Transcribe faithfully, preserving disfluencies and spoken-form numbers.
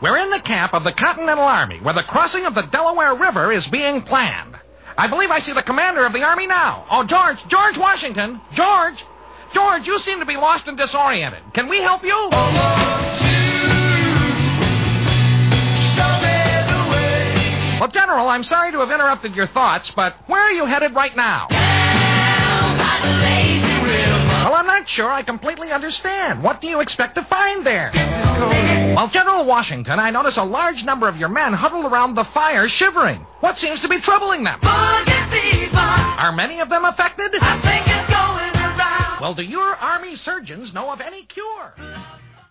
We're in the camp of the Continental Army, where the crossing of the Delaware River is being planned. I believe I see the commander of the Army now. Oh, George, George Washington. George. George, you seem to be lost and disoriented. Can we help you? Well, General, I'm sorry to have interrupted your thoughts, but where are you headed right now? Well, I'm not sure I completely understand. What do you expect to find there? Well, General Washington, I notice a large number of your men huddled around the fire shivering. What seems to be troubling them? Are many of them affected? I think it's going around. Well, do your Army surgeons know of any cure?